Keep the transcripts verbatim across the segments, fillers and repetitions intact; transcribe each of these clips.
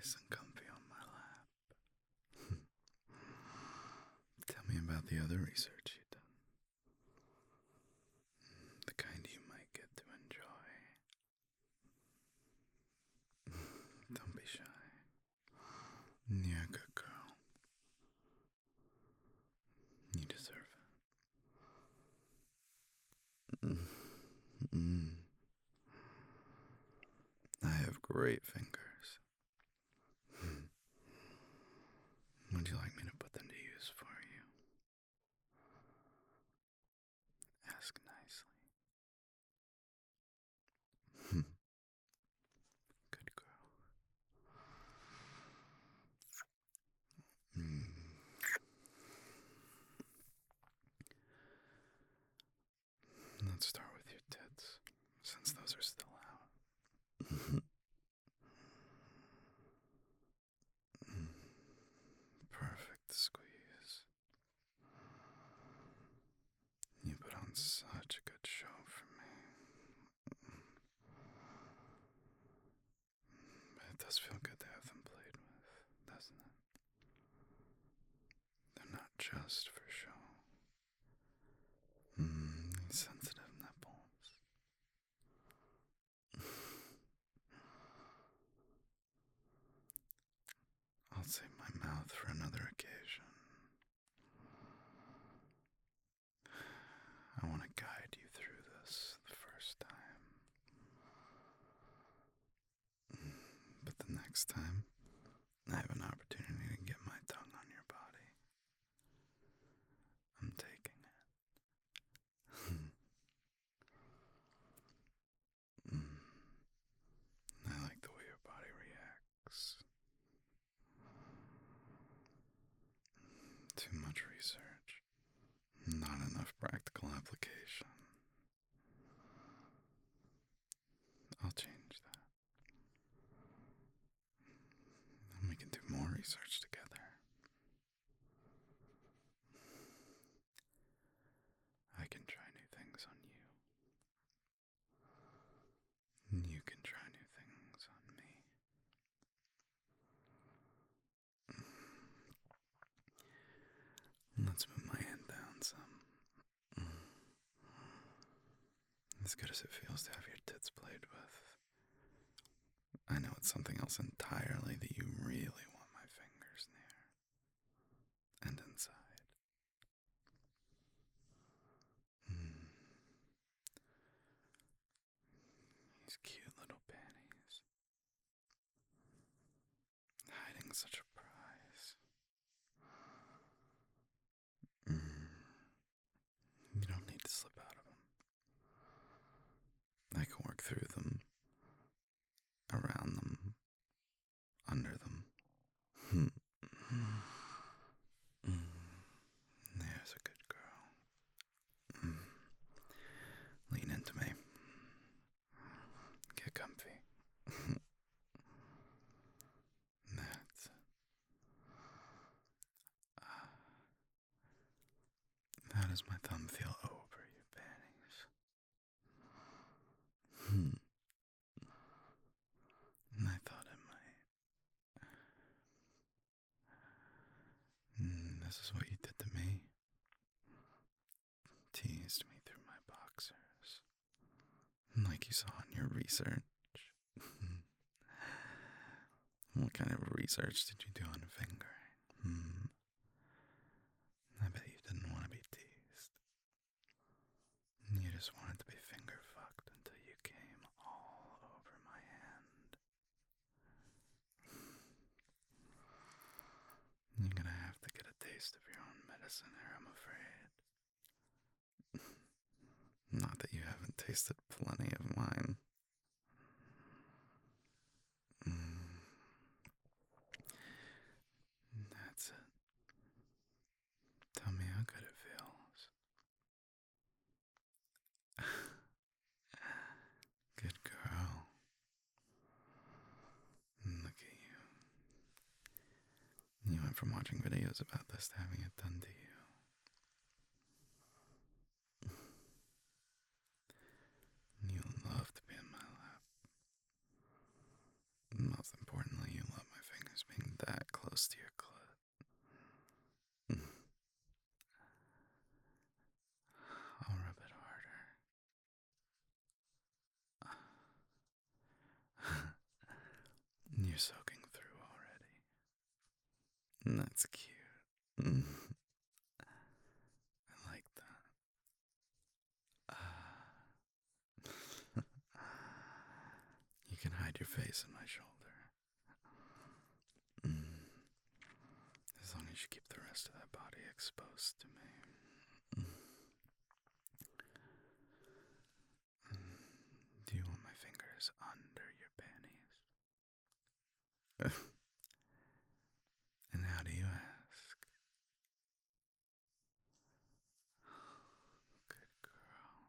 nice and comfy on my lap. Tell me about the other research you've done. The kind you might get to enjoy. Don't be shy. You're a good girl. You deserve it. Mm. I have great fingers. Would you like me to put them to use for you? Ask nicely. Good girl. Mm. Let's start with your tits, since those are still out. Perfect squeeze. You put on such a good show for me. But it does feel good to have them played with, doesn't it? They're not just for show. Mmm, these sensitive nipples. I'll save my mouth for another occasion. I want to guide you through this the first time. But the next time, I have an opportunity to get my tongue on your body. I'm taking it. mm. I like the way your body reacts. Too much research. Not enough practical application. I'll change that. And we can do more research together. I can try new things on you. You can try new things on me. Let's move my hand down some. As good as it feels to have your tits played with, I know it's something else entirely that you really want my fingers near. And inside. Mm. These cute little panties. Hiding such a prize. Mm. You don't need to slip out of them. I can work through them, around them, under them. Mm. There's a good girl. Mm. Lean into me. Get comfy. That's it. Ah. How does my thumb feel over your panties? Hmm. I thought it might. Mm, this is what you did to me. Teased me through my boxers. Like you saw in your research. What kind of research did you do on fingering? Hmm. I bet you didn't want to be teased. You just wanted to be finger fucked until you came all over my hand. You're gonna have to get a taste of your own medicine here, I'm afraid. Not that you haven't tasted plenty of mine. Mm. That's it. Tell me how good it feels. Good girl. Look at you. You went from watching videos about this to having it done to you. You love to be in my lap. Most importantly, you love my that close to your clit. I'll rub it harder. You're soaking through already. That's cute. I like that. Uh, you can hide your face in my shoulder. As long as you keep the rest of that body exposed to me. Do you want my fingers under your panties? And how do you ask? Good girl.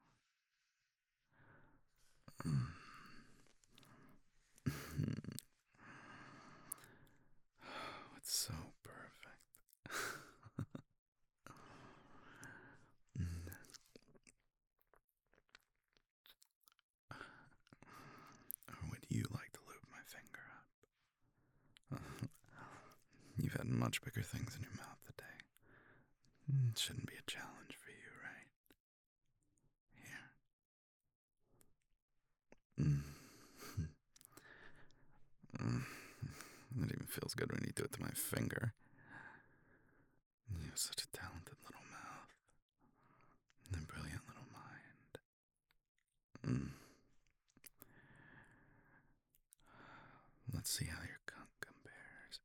Oh, it's so perfect. Or would you like to lube my finger up? You've had much bigger things in your mouth today. It shouldn't be a challenge for you, right? Here. Mm. It even feels good when you do it to my finger. You have such a talented little mouth. And a brilliant little mind. Mm. Let's see how your cunt compares.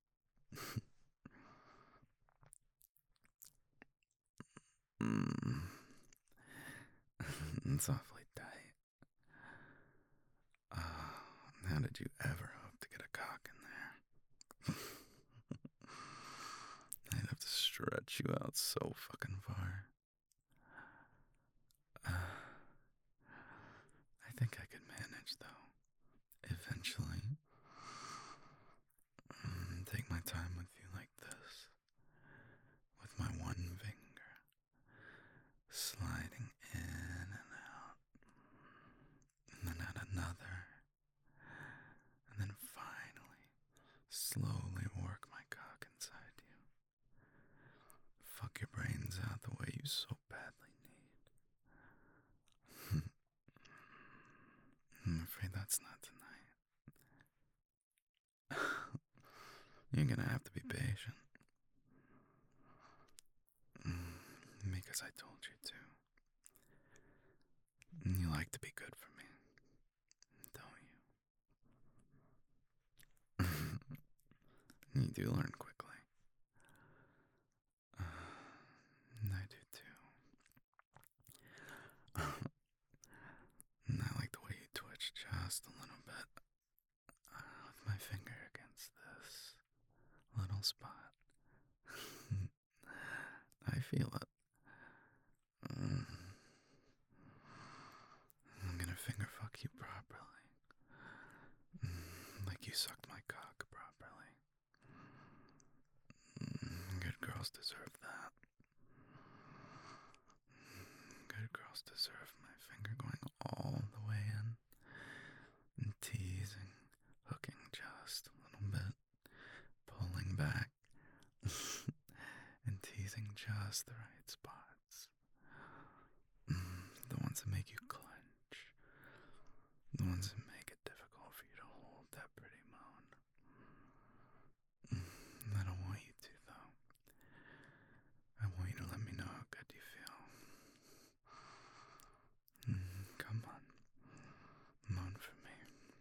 mm. It's awfully tight. Uh, how did you ever hope to get a cock in there? I'd have to stretch you out so fucking far. Uh, I think I could manage, though. Eventually. Mm, take my time with you like this. With my one finger. Sliding in and out. And then add another. And then finally, slowly work my cock inside you. Fuck your brains out the way you so badly need. I'm afraid that's not tonight. You're gonna have to be patient. Because I told you to. You like to be good for me, don't you? You do learn quickly. Uh, and I do too. And I like the way you twitch just a little bit uh, with my finger against this little spot. I feel it. Mm. I'm gonna finger fuck you properly. Mm, like you sucked my cock properly. Mm, good girls deserve that. Good girls deserve my finger going all the way in. And teasing, hooking just a little bit. Pulling back. And teasing just the right spots. Mm, the ones that make you clench. The ones that make it difficult for you to hold that pretty moan. Mm, I don't want you to, though. I want you to let me know how good you feel. Mm, come on. Moan for me.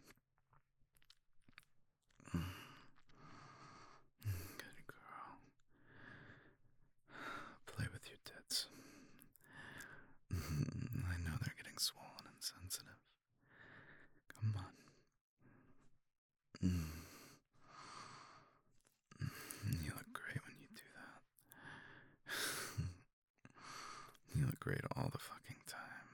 Mm. Good girl. Play with your tits. I know they're getting swollen and sensitive. Come on. Mm. You look great when you do that. You look great all the fucking time.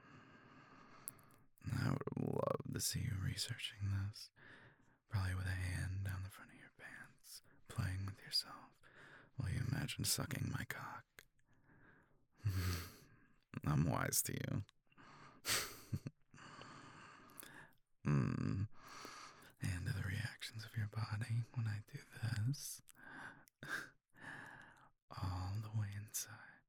I would love to see you researching this. Probably with a hand down the front of your pants, playing with yourself while you imagine sucking my cock. I'm wise to you. mm. And to the reactions of your body when I do this all the way inside.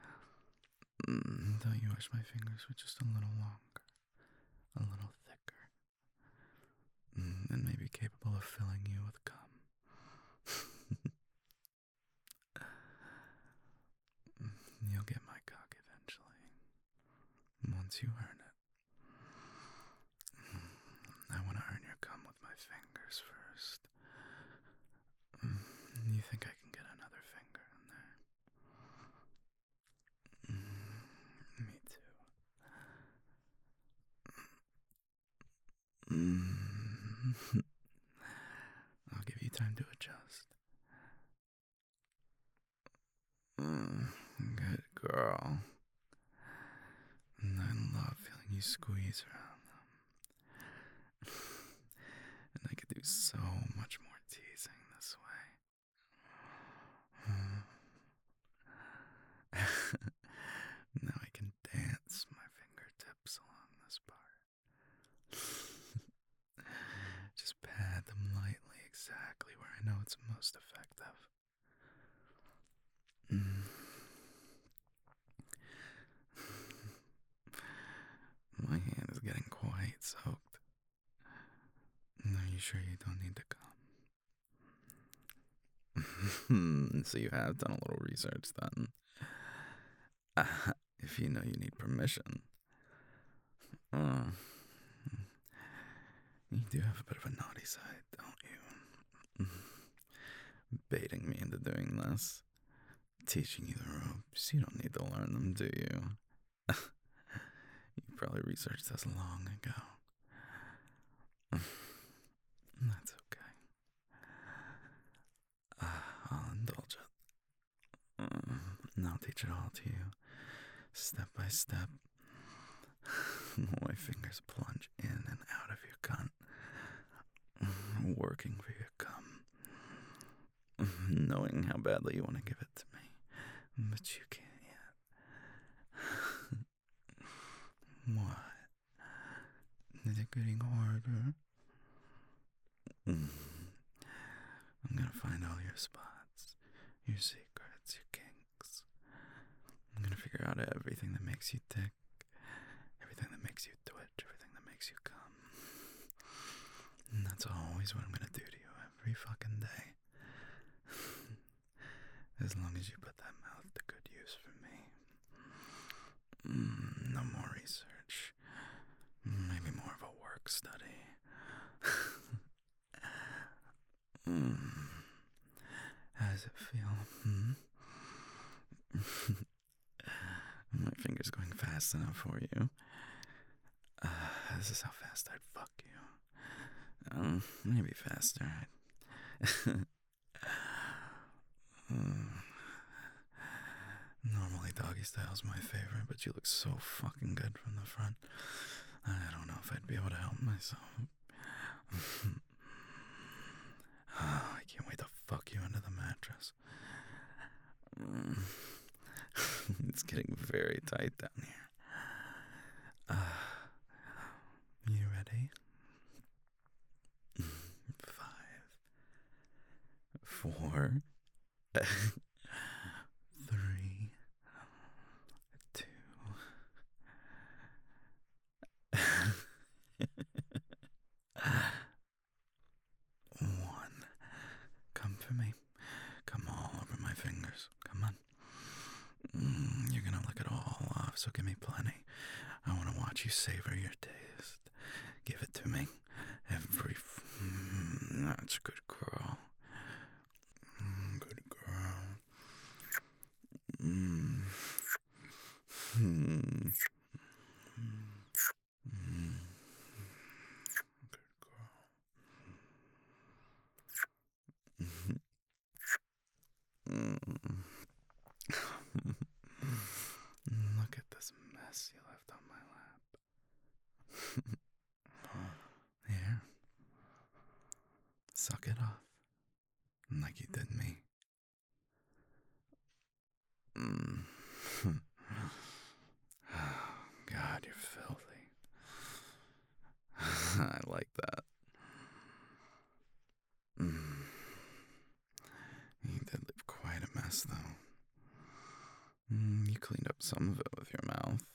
Mm, don't you wish my fingers were just a little longer, a little thicker, mm, and maybe capable of filling you with cum? You'll get my cock eventually, once you earn it. I want to earn your cum with my fingers first. You think I can get another finger in there? Mm, me too. Mm. I'll give you time to adjust. Mm, good girl. And I love feeling you squeeze around them. And I could do so much more teasing this way. Now I can dance my fingertips along this part. Just pat them lightly exactly where I know it's most effective. Mm. My hand is getting quite soaked. Are you sure you don't need to come? So you have done a little research then. Uh, if you know you need permission. Uh, you do have a bit of a naughty side, don't you? Baiting me into doing this. Teaching you the ropes. You don't need to learn them, do you? You probably researched this long ago. That's okay. Uh, I'll indulge it. Uh, and I'll teach it all to you, step by step. My fingers plunge in and out of your cunt, working for your cum, knowing how badly you want to give it to me, but you can't yet. What? Is it getting harder? I'm gonna find all your spots, your secrets, your kinks. I'm gonna figure out everything that makes you tick, everything that makes you twitch, everything that makes you come. And that's always what I'm gonna do to you every fucking day. As long as you put that mouth to good use for me. Mm, no more research. Maybe more of a work study. mm. How does it feel? Hmm? My finger's going fast enough for you. Uh, this is how fast I'd fuck you. Um, maybe faster. Normally doggy style's my favorite, but you look so fucking good from the front. I don't know if I'd be able to help myself. Oh, I can't wait to fuck you under the mattress. It's getting very tight down here. Uh, you ready? Five, four, three, two, one. Come for me. Come all over my fingers. Come on. Mm, you're gonna lick it all off, so give me plenty. I want to watch you savor your taste. Give it to me. Every. F- mm, that's a good girl. Mm, good girl. Mm. Mm. Mm. Good girl. Mm. Look at this mess you left on my lap. Here. Suck it off. Like you did me. Mm. God, you're filthy. I like that. Mm. ass, though. Mm, you cleaned up some of it with your mouth.